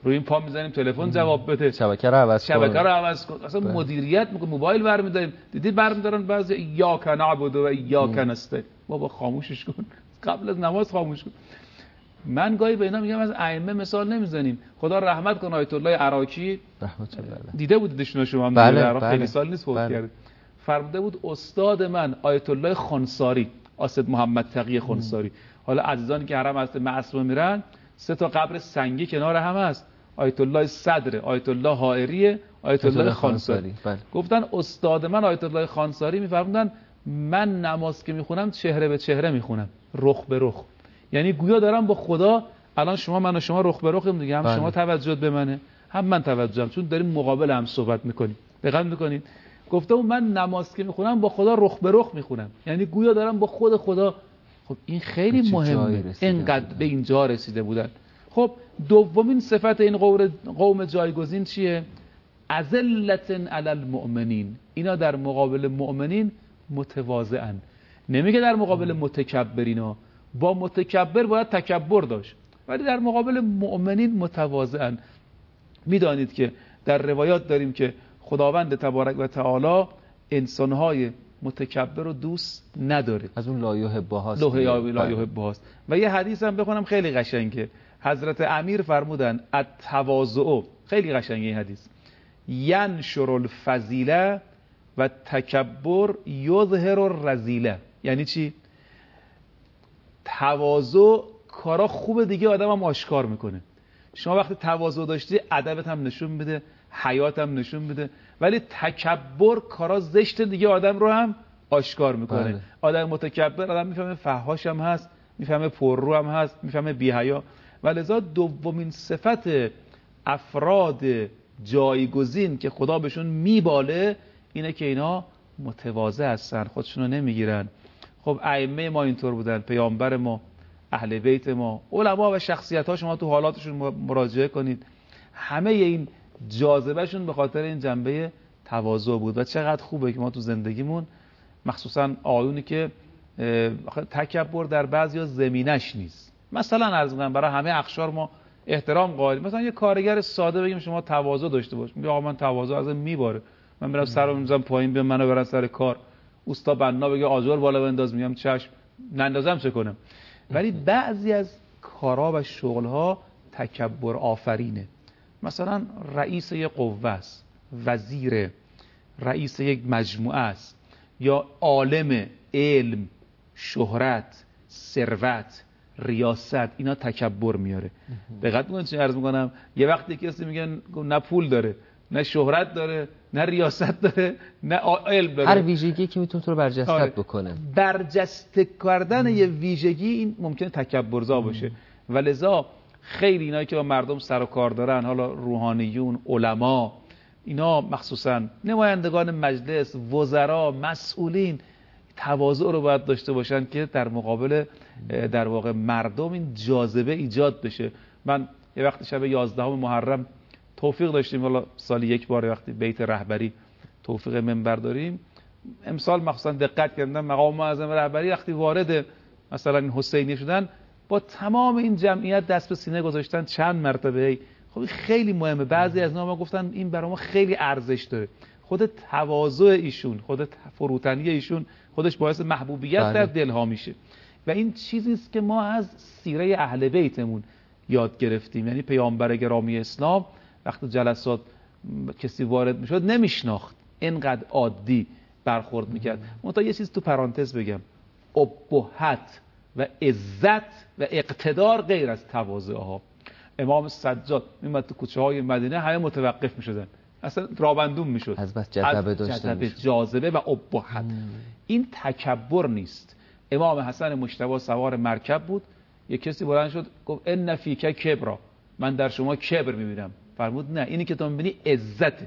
روی این پا میزنیم تلفن جواب بده، شبکه رو عوض کن، اصلا مدیریت میکنه، موبایل برمی‌داریم. دیدید برمی‌دارن بعضی ایاک نعبد و ایاک نستعین. بابا خاموشش کن، قبل از نماز خاموش کن. من گاهی به اینا میگم از ائمه مثال نمیزنیم. خدا رحمت کنه آیت الله عراقی، دیده بودیدشون شما هم؟ بله. خیلی سال نیست فوت کرد. فرموده بود استاد من آیت الله خانساری، اسد محمد تقی خانساری. حالا عزیزانی که حرم هست معصومه میرن، 3 تا قبر سنگی کنار هم هست، آیت الله صدر، آیت الله حائری، آیت الله خانساری. گفتن استاد من آیت الله خانساری میفرمودن من نماز که میخونم چهره به چهره میخونم، رخ به رخ. یعنی گویا دارم با خدا، الان شما من و شما رخ به رخیم دیگه، هم شما توجه به منه هم من توجهم، چون داریم مقابل هم صحبت میکنیم. دقت میکنید؟ گفتم من نماز که میخونم با خدا رخ به رخ میخونم، یعنی گویا دارم با خود خدا. خب این خیلی مهمه، اینقدر به اینجا رسیده بودن. خب دومین صفت این قوم جایگزین چیه؟ اذلة علی المؤمنین. اینا در مقابل مؤمنین متواضعن. نمیگه در مقابل متکبرینا، با متکبر باید تکبر داشت، ولی در مقابل مؤمنین متواضعن. میدانید که در روایات داریم که خداوند تبارک و تعالی انسانهای متکبر رو دوست نداره، از اون لا یحبهاست. لا یحبهاست. و یه حدیث هم بخونم خیلی قشنگه. حضرت امیر فرمودن التواضع، خیلی قشنگه این حدیث، ینشر الفضیله و تکبر یظهر الرذیله. یعنی چی؟ تواضع کارا خوب دیگه آدم هم آشکار میکنه. شما وقتی تواضع داشتی ادبت هم نشون میده، حیات هم نشون میده، ولی تکبر کارا زشت دیگه آدم رو هم آشکار میکنه. آدم متکبر آدم میفهمه فحاش هم هست، میفهمه پررو هم هست، میفهمه بی‌حیا. ولذا دومین صفت افراد جایگزین که خدا بهشون میباله اینه که اینا متواضع هستن، خودشونو نمیگیرن. خب ائمه ما اینطور بودن، پیامبر ما، اهل بیت ما، علما و شخصیت ها، شما تو حالاتشون مراجعه کنید، همه این جاذبهشون به خاطر این جنبه تواضع بود. و چقدر خوبه که ما تو زندگیمون، مخصوصا آیونی که تکبر در بعضیا زمینش نیست. مثلا عرض می‌کنم برای همه اقشار ما احترام قائلیم. مثلا یه کارگر ساده بگیم شما تواضع داشته باش، میگه آقا من تواضع ازم میباره، من میرم سرم میذارم پایین، بیا منو برن سر کار. اوستا بنا بگه آجر بالا بنداز، میگم چشم، نندازم چه کنم. ولی بعضی از کارها و شغلها تکبر آفرینه. مثلا رئیس یک قوه است، وزیر، رئیس یک مجموعه است، یا عالم، علم، شهرت، ثروت، ریاست، اینا تکبر میاره. دقت میکنید چه عرض میکنم؟ یه وقتی کسی میگن نه پول داره، نه شهرت داره، نه ریاست داره، نه علم داره، هر ویژگی که میتونه تو رو برجسته بکنه. برجسته کردن یه ویژگی این ممکنه تکبرزا باشه. ولذا خیلی اینایی که با مردم سر و کار دارن، حالا روحانیون، علما، اینا مخصوصا نمایندگان مجلس، وزرا، مسئولین، تواضع رو باید داشته باشن که در مقابل در واقع مردم این جاذبه ایجاد بشه. من یه وقت شب 11 محرم توفیق داشتیم، حالا سالی یک بار وقتی بیت رهبری توفیق منبر داریم، امسال مخصوصا دقت کردم مقام معظم رهبری وقتی وارد مثلا این حسینی شدن، با تمام این جمعیت دست به سینه گذاشتن چند مرتبه. خب خیلی مهمه. بعضی از اینا ما گفتن این برای ما خیلی ارزش داره. خود تواضع ایشون، خود فروتنی ایشون خودش باعث محبوبیت در دلها میشه. و این چیزی است که ما از سیره اهل بیتمون یاد گرفتیم. یعنی پیامبر گرامی اسلام وقتی جلسات کسی وارد میشد نمیشناخت، اینقدر عادی برخورد میکرد. منتها یه چیز تو پرانتز بگم، ابهت و عزت و اقتدار غیر از تواضع ها. امام سجاد میمد تو کوچه های مدینه، همه متوقف میشدن، اصلا رابندون میشد از بس جذبه داشتن، جاذبه و ابهت. این تکبر نیست. امام حسن مجتبی سوار مرکب بود، یک کسی بلند شد گفت ان فیک کبرا، من در شما کبر میبینم. فرمود نه، اینی که تو میبینی عزته.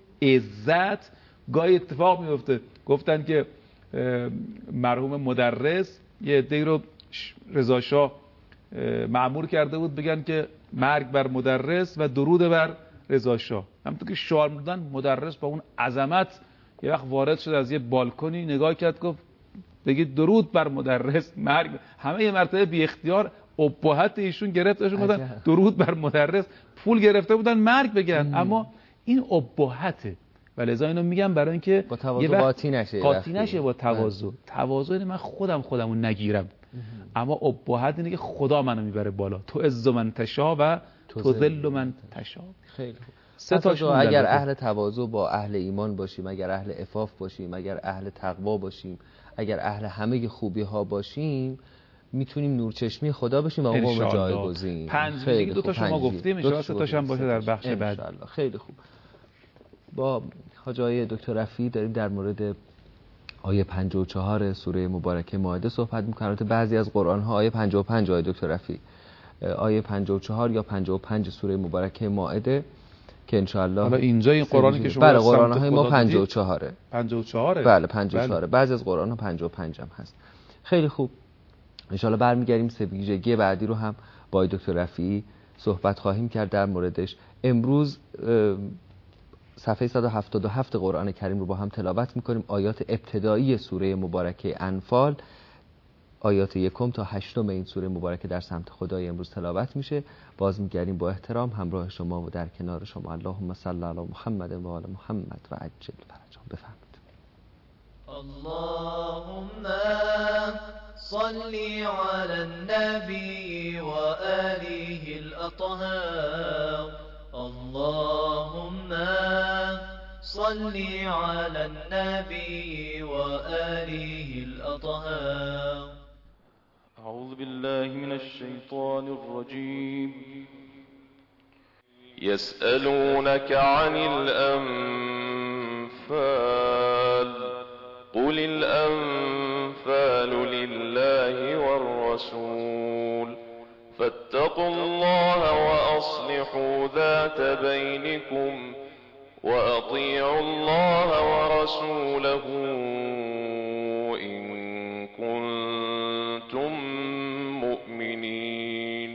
عزت گاهی اتفاق میفته. گفتن که مرحوم مدرس یه عده‌ای رو رضا شاه مأمور کرده بود بگن که مرگ بر مدرس و درود بر رضا شاه. همونطور که شعار میدادن، مدرس با اون عظمت یه وقت وارد شد از یه بالکنی، نگاه کرد گفت بگید درود بر مدرس، مرگ. همه یه مرتبه بی اختیار ابهت ایشون گرفتشون گفتن درود بر مدرس، پول گرفته بودن مرگ بگیرن. اما این ابهته و لذا اینو میگم برای اینکه با تواضع قاطی نشه با تواضع. تواضع اینه من خودمو نگیرم، اما ابهت اینه که خدا منو میبره بالا. تو عز من تشا و تو ذل من تشا. خیلی خوب. سه تاشون اگر اهل تواضع با اهل ایمان باشیم، اگر اهل عفاف باشیم، اگر اهل تقوا باشیم، اگر اهل همه خوبی ها باشیم، میتونیم نورچشمی خدا بشیم و مقام جایگزین. خیلی دو تا شما گفتیم، ان شاء الله سه تاش هم باشه در بخش بعد. خیلی خوب. با حاج آقای دکتر رفیعی داریم در مورد آیه 54 سوره مبارکه مائده صحبت می‌کنیم. البته بعضی از قرآن ها آیه 55 آیه دکتر رفیعی آیه 54 یا 55 سوره مبارکه مائده که ان شاء الله حالا اینجا این قرآنی که شما بله قرآن های ما 54 بله 54 بعضی از قرآن ها 55 هم هست. خیلی خوب. ان شاء الله برمیگردیم سه ویژگی بعدی رو هم با دکتر رفیعی صحبت خواهیم کرد در موردش. امروز صفحه 177 قرآن کریم رو با هم تلاوت می‌کنیم. آیات ابتدایی سوره مبارکه انفال، آیات 1 تا 8 این سوره مبارکه در سمت خدای امروز تلاوت میشه. باز می‌گردیم با احترام همراه شما و در کنار شما. اللهم صل علی محمد و آل محمد و عجل فرجهم. بفرمایید. اللهم صل على النبي وآله الأطهار. اللهم صل على النبي وآله الأطهار. أعوذ بالله من الشيطان الرجيم. يسألونك عن الأنفال قل الأنفال لله والرسول فاتقوا الله وأصلحوا ذات بينكم وأطيعوا الله ورسوله إن كنتم مؤمنين.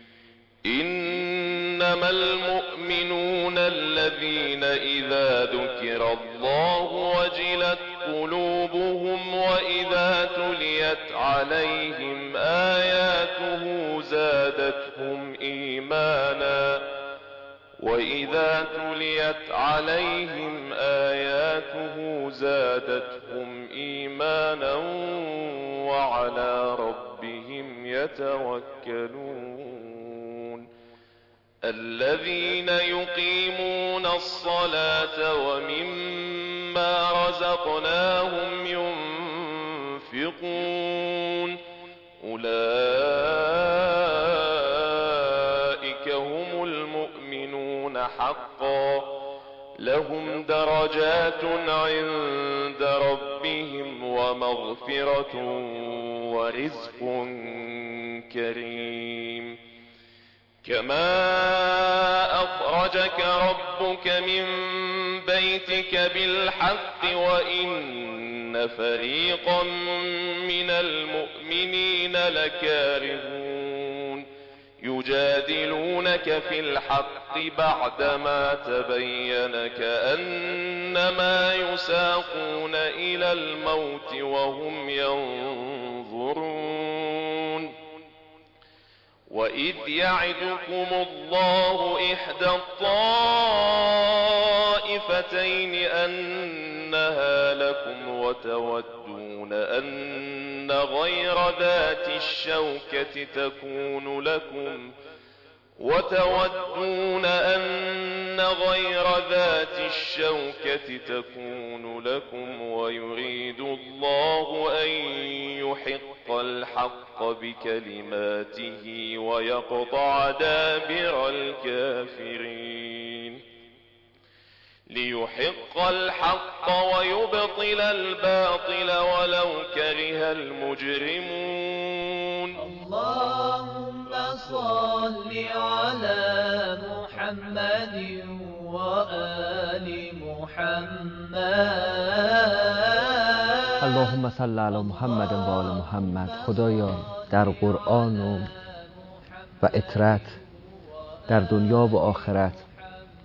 إنما المؤمنون الذين إذا ذكر الله وجلت قلوبهم وإذا تليت عليهم آياته زادتهم إيمانا وإذا تليت عليهم آياته زادتهم إيمانا وعلى ربهم يتوكلون. الذين يقيمون الصلاة ومما رزقناهم ينفقون أولئك هم المؤمنون حقا لهم درجات عند ربهم ومغفرة ورزق كريم. كما أخرجك ربك من بيتك بالحق وإن فريقا من المؤمنين لكارهون يجادلونك في الحق بعدما تبين كأنما يساقون إلى الموت وهم ينظرون. وإذ يعدكم الله إحدى الطائفتين أنها لكم وتودون أن غير ذات الشوكة تكون لكم ويريد الله أن يحق الحق بكلماته ويقطع دابر الكافرين. ليحق الحق ويبطل الباطل ولو كره المجرمون. اللهم صل على محمد وآل محمد. اللهم صل على محمد و آل محمد. خدایا در قرآن و اطرت در دنیا و آخرت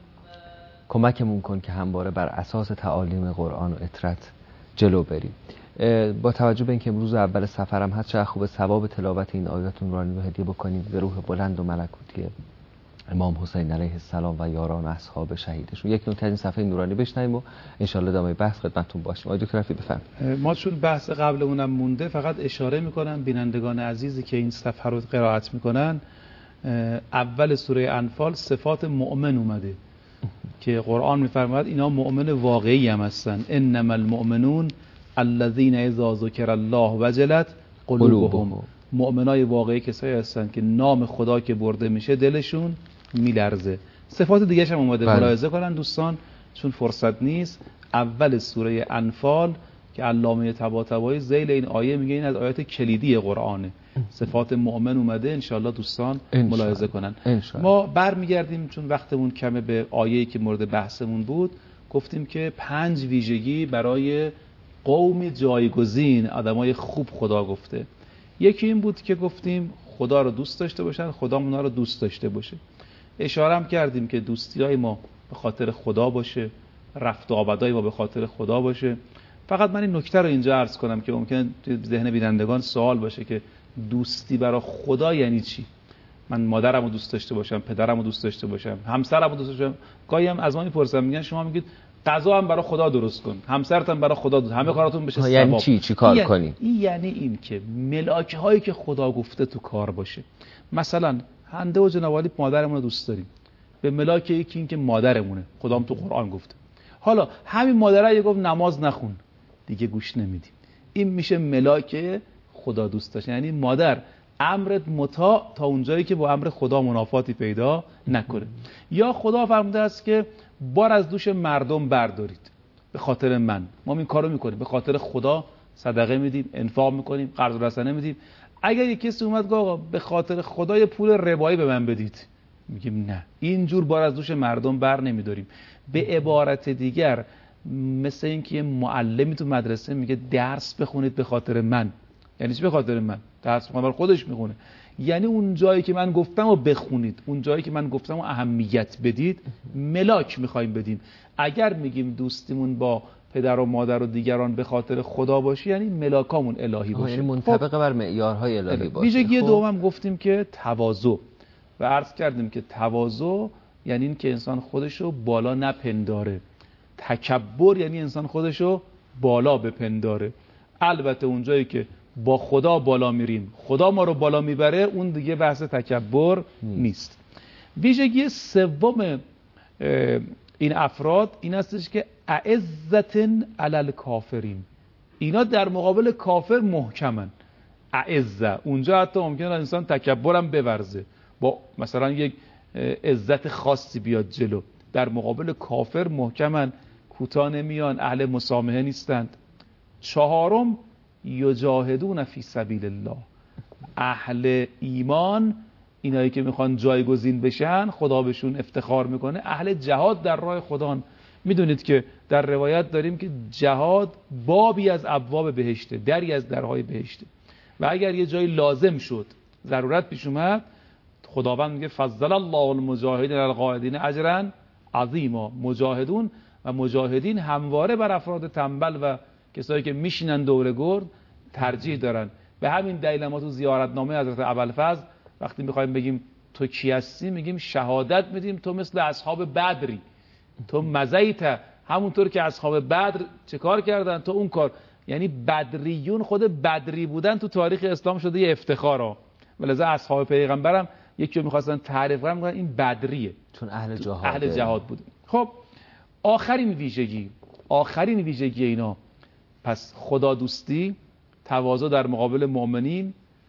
کمکمون کن که همواره بر اساس تعالیم قرآن و اطرت جلو بریم. با توجه به اینکه امروز اول سفرم هست، چقدر خوبه ثواب تلاوت این آیات نورانی رو هدیه بکنیم به روح بلند و ملکوتی امام حسین علیه السلام و یاران اصحاب شهیدشون. یک نکته از این صفحه نورانی بشنویم و ان شاء الله ادامه بحث خدمتتون باشیم. آقای دکتر رفیعی بفرمایید. ما چون بحث قبلمونم مونده، فقط اشاره میکنم بینندگان عزیزی که این صفحه رو قرائت میکنن، اول سوره انفال صفات مؤمن اومده که قرآن میفرماید اینا مؤمن واقعی هم هستن. انما المؤمنون الذين اذا ذکر الله وجلت قلوبهم. مؤمنای واقعی کسایی هستن که نام خدا که برده میشه دلشون میلرزه. صفات دیگه هم اومده، ملاحظه کنن دوستان چون فرصت نیست. اول سوره انفال که علامه طباطبایی ذیل این آیه میگه این از آیات کلیدی قرآنه. صفات مؤمن اومده، انشالله دوستان ملاحظه کنن. ما برمیگردیم چون وقتمون کمه به آیه‌ای که مورد بحثمون بود. گفتیم که 5 ویژگی برای قوم جایگزین، آدمای خوب خدا گفته. یکی این بود که گفتیم خدا رو دوست داشته باشن، خدا اونا رو دوست داشته باشه. اشاره هم کردیم که دوستیای ما به خاطر خدا باشه، رفت و آمدای ما به خاطر خدا باشه. فقط من این نکته رو اینجا عرض کنم که ممکنه توی ذهن بینندگان سوال باشه که دوستی برای خدا یعنی چی؟ من مادرم رو دوست داشته باشم، پدرم رو دوست داشته باشم، همسرم رو دوست داشته باشم. گاهی هم از ما میپرسن، میگن شما میگید غذا هم برای خدا درست کن، همسرت هم برای خدا درست، همه کاراتون بشه ثواب. یعنی چی کار کنیم؟ یعنی این که ملاکه هایی که خدا گفته تو کار باشه. مثلا هنده و جناب عالی مادرمون رو دوست داریم، به ملاکه یکی این که مادرمونه، خدام تو قرآن گفته. حالا همین مادرها گفت نماز نخون، دیگه گوش نمیدیم. این میشه ملاکه خدا دوست داشتن. یعنی مادر امرت مطاع تا اونجایی که با امر خدا منافاتی پیدا نکنه. یا خدا فرموده است که بار از دوش مردم بردارید به خاطر من. ما این کارو میکنیم، به خاطر خدا صدقه میدیم، انفاق میکنیم، قرض و رسنه میدیم. اگر یک کسی اومد گفت آقا به خاطر خدا یه پول ربایی به من بدید، میگیم نه، اینجور بار از دوش مردم بر نمیداریم. به عبارت دیگر مثل اینکه یه معلمی تو مدرسه میگه درس بخونید به خاطر من. یعنی چی به خاطر من؟ درس بخونه برای خودش میخونه. یعنی اون جایی که من گفتم رو بخونید، اون جایی که من گفتم رو اهمیت بدید. ملاک میخوایم بدیم. اگر میگیم دوستیمون با پدر و مادر و دیگران به خاطر خدا باشه، یعنی ملاکامون الهی باشه، یعنی منطبق بر معیارهای الهی باشه. ویژگی دوم گفتیم که تواضع، و عرض کردیم که تواضع یعنی این که انسان خودشو بالا نپنداره. تکبر یعنی انسان خودشو بالا بپنداره. البته اونجایی که با خدا بالا میریم، خدا ما رو بالا میبره، اون دیگه بحث تکبر نیست. ویژگی سوم این افراد این هستش که اعزتن علی الکافرین. اینا در مقابل کافر محکمن. اعزه اونجا حتی ممکنه انسان تکبرم بورزه، با مثلا یک عزت خاصی بیاد جلو. در مقابل کافر محکمن، کوتاه نمیان، اهل مسامحه نیستند. چهارم یجاهدون فی سبیل الله. اهل ایمان، اینایی که میخوان جایگزین بشن، خدا بهشون افتخار میکنه، اهل جهاد در راه خدا. میدونید که در روایت داریم که جهاد بابی از ابواب بهشته، دری از درهای بهشته، و اگر یه جایی لازم شد، ضرورت پیش اومد، خداوند میگه فضل الله المجاهدین علی القاعدین اجرا عظیما. مجاهدون و مجاهدین همواره بر افراد تنبل و کسایی که میشینن دور گرد ترجیح دارن. به همین دلیل ما تو زیارتنامه حضرت ابوالفضل وقتی میخوایم بگیم تو کی هستی، میگیم شهادت میدیم تو مثل اصحاب بدری، تو مزیت، همونطور که اصحاب بدر چه کار کردن تو اون کار. یعنی بدریون، خود بدری بودن تو تاریخ اسلام شده یه افتخارا. ولذا اصحاب پیغمبرم یکی رو میخواستن تعریف کنن، میگن این بدریه چون اهل جهاد بود. خب آخرین ویژگی اینا پس خدا دوستی، تواضع در مقابل مؤمنین،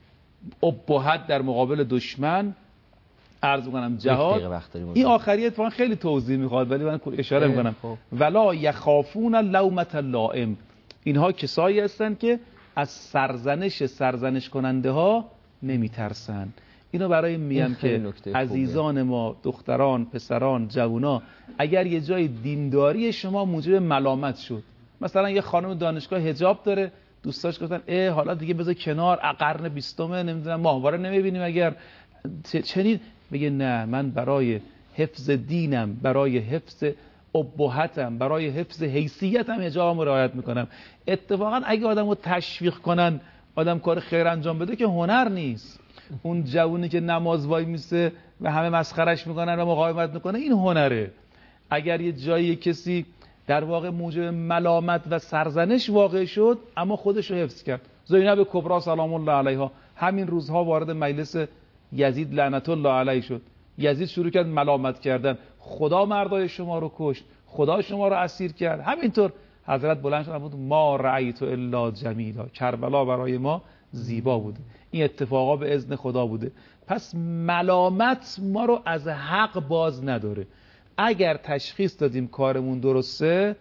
ابهت در مقابل دشمن، عرض می‌کنم جهاد. این آخری اتفاقا خیلی توضیح میخواد ولی من اشاره میکنم. ولا یخافون لومة اللائم. اینها کسایی هستن که از سرزنش کننده ها نمیترسن. اینو برای میگم که عزیزان ما، دختران، پسران، جوونا، اگر یه جای دینداری شما موجب ملامت شد، مثلا یه خانم دانشگاه حجاب داره، دوستاش گفتن حالا دیگه بذار کنار، قرن 20 نمیدونم ماهواره نمیبینیم، اگر چنین بگه نه، من برای حفظ دینم، برای حفظ ابهتم، برای حفظ حیثیتم حجابم رعایت میکنم. اتفاقا اگه آدمو تشویق کنن آدم کار خیر انجام بده که هنر نیست. اون جوونی که نماز وای میسه و همه مسخرش میکنن و مقاومت میکنه، این هنره. اگر یه جایی کسی در واقع موجب ملامت و سرزنش واقع شد اما خودش رو حفظ کرد. زینب کبرا سلام الله علیها همین روزها وارد مجلس یزید لعنت الله علیه شد. یزید شروع کرد ملامت کردن، خدا مردای شما رو کشت، خدا شما رو اسیر کرد. همینطور حضرت بلند شد بود ما رأیت الا جمیلا، کربلا برای ما زیبا بوده، این اتفاقا به اذن خدا بوده. پس ملامت ما رو از حق باز نداره. اگر تشخیص دادیم کارمون درسته،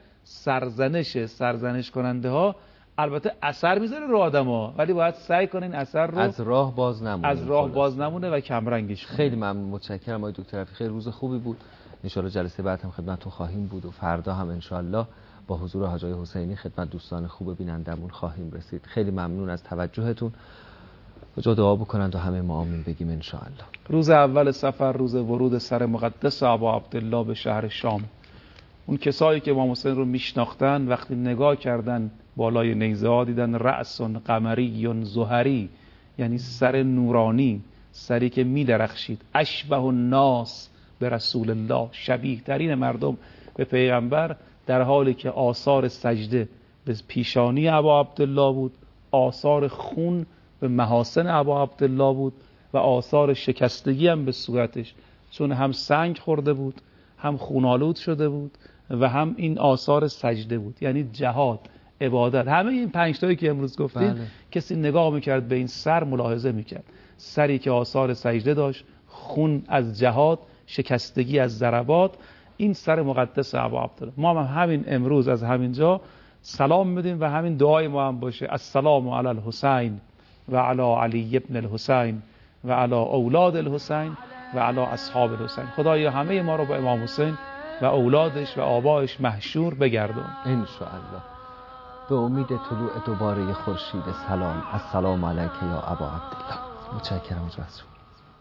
سرزنش کننده ها البته اثر میذاره رو آدما، ولی باید سعی کنین اثر رو از راه باز نمونه و کمرنگش کنین. خیلی ممنون، متشکرم آقای دکتر رفیعی. خیلی روز خوبی بود. ان شاء الله جلسه بعد هم خدمتتون خواهیم بود و فردا هم ان شاء الله با حضور حاج آقای حسینی خدمت دوستان خوب بینندمون خواهیم رسید. خیلی ممنون از توجهتون. کجا دعا بکنند و همه ما آمین بگیم ان شاء الله. روز اول سفر روز ورود سر مقدس ابا عبدالله به شهر شام، اون کسایی که امام حسین رو میشناختن وقتی نگاه کردن بالای نیزه ها دیدن رأس قمری زهری، یعنی سر نورانی، سری که میدرخشید، اشبه الناس به رسول الله، شبیه ترین مردم به پیغمبر، در حالی که آثار سجده به پیشانی ابا عبدالله بود، آثار خون به محاسن ابا عبدالله بود و آثار شکستگی هم به صورتش، چون هم سنگ خورده بود، هم خونالود شده بود و هم این آثار سجده بود. یعنی جهاد، عبادت، همه این 5 تایی که امروز گفتیم. بله. کسی نگاه میکرد به این سر ملاحظه میکرد، سری که آثار سجده داشت، خون از جهاد، شکستگی از ضربات، این سر مقدس ابا عبدالله. ما هم همین امروز از همینجا سلام میدیم و همین دعای ما هم باشه: السلام علی الحسین و علی علی ابن الحسین و علی اولاد الحسین و علی اصحاب الحسین. خدایا همه ما رو با امام حسین و اولادش و آبایش محشور بگردون ان شاء الله. به امید طلوع دوباره خورشید سلام. السلام علیک یا ابا عبدالله. متشکرم از شما.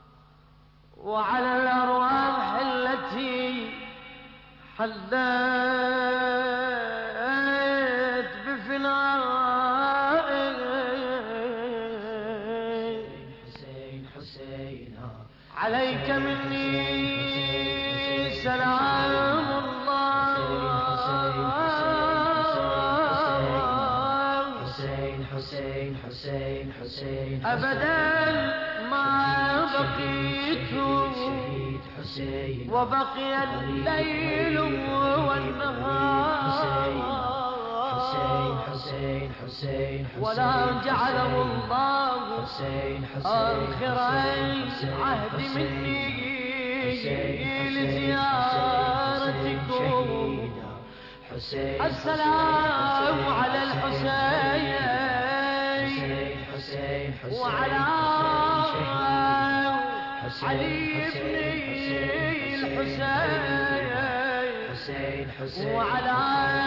وعلى الأرواح التي حلت بفناء حسين حسين عليك مني سلام الله حسين حسين حسين حسين أبدا ما بقيت وبقي الليل والنهار ولا جعله الله آخر العهد مني لزيارتكم. السلام على الحسين وعلى علي بن الحسين وعلى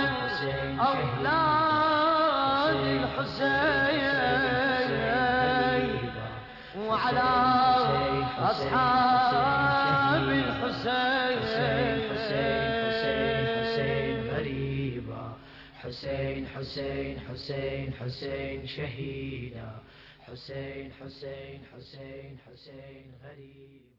أولاد الحسين وعلى أصحاب الحسين. حسين حسين حسين حسين شهيدا، حسين حسين حسين حسين غريب.